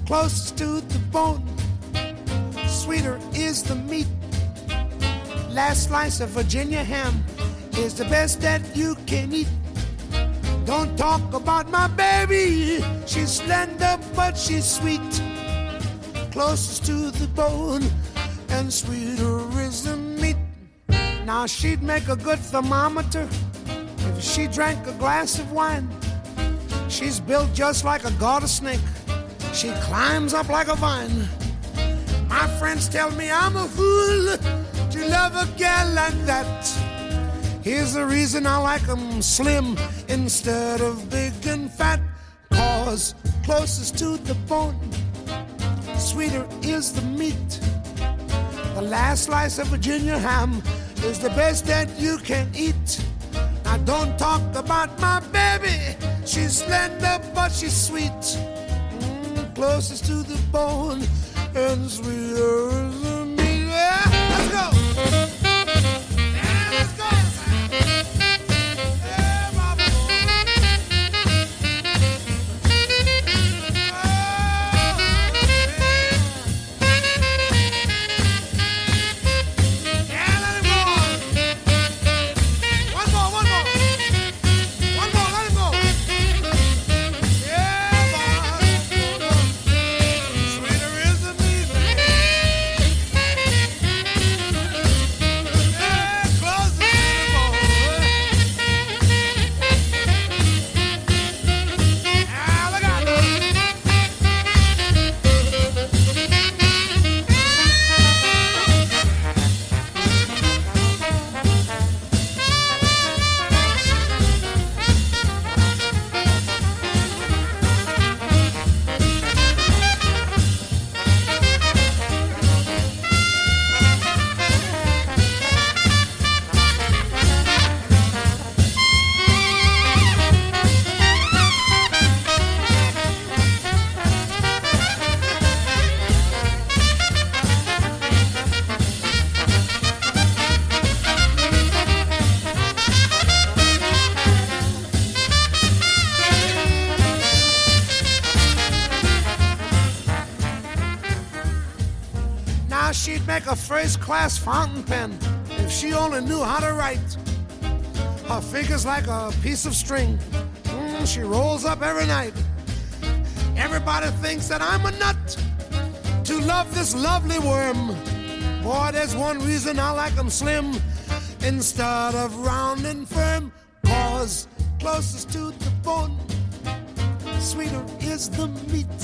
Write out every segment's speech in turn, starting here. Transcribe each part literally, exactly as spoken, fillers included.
closest to the bone. Sweeter is the meat. Last slice of Virginia ham is the best that you can eat. Don't talk about my baby. She's slender, but she's sweet. Closest to the bone, and sweeter is the meat. Now she'd make a good thermometer if she drank a glass of wine. She's built just like a garter snake. She climbs up like a vine. My friends tell me I'm a fool to love a gal like that. Here's the reason I like 'em slim instead of big and fat. 'Cause closest to the bone, sweeter is the meat. The last slice of Virginia ham is the best that you can eat. Now don't talk about my baby. She's slender, but she's sweet. Mm, closest to the bone, and sweeter is the meat. Yeah, let's go. Yeah, let's go. She'd make a first-class fountain pen if she only knew how to write. Her figure's like a piece of string. Mm, she rolls up every night. Everybody thinks that I'm a nut to love this lovely worm. Boy, there's one reason I like 'em slim instead of round and firm. 'Cause closest to the bone, sweeter is the meat.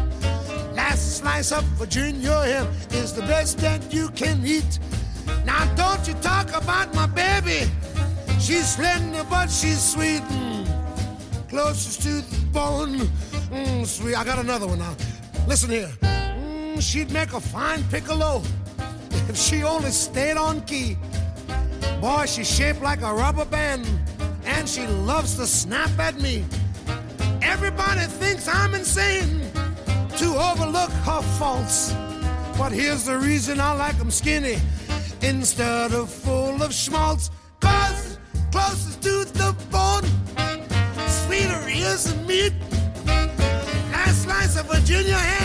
Last slice of Virginia ham is the best that you can eat. Now don't you talk about my baby. She's slender, but she's sweet. Mm, closest to the bone, mm, sweet. I got another one now. Listen here. Mm, she'd make a fine piccolo if she only stayed on key. Boy, she's shaped like a rubber band, and she loves to snap at me. Everybody thinks I'm insane to overlook her faults, but here's the reason I like 'em skinny instead of full of schmaltz. 'Cause closest to the bone, sweeter is the meat. Last slice of Virginia ham